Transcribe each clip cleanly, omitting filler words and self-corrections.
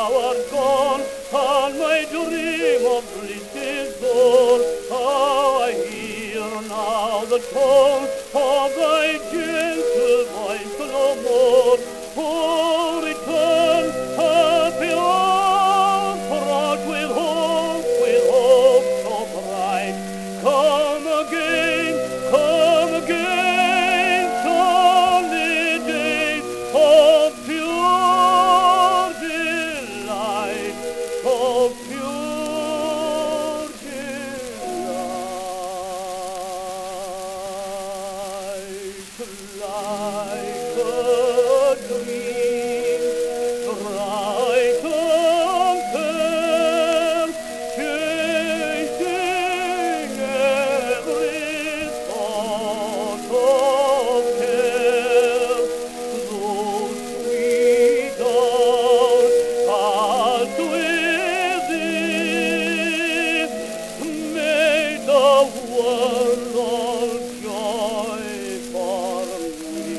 thou art gone, and my dream of bliss is gone. I hear now the tone of thy gentle voice no more. Oh, return, happy arms, fraught with hope so bright. Come again, sunny days of pure delight, of pure delight, like a dream, bright and fair, chasing every thought of care. Those sweet hours passed with thee made the world all joy for me.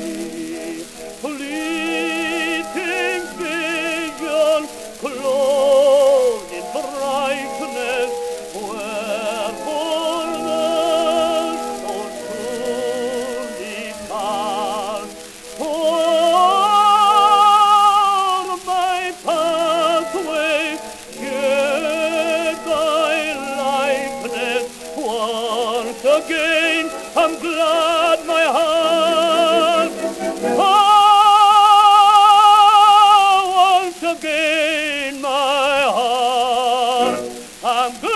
Fleeting vision, clothed in brightness, wherefore thus so soon depart? For my pathway, yet thy likeness once again. I'm glad my heart, once again my heart, I'm glad.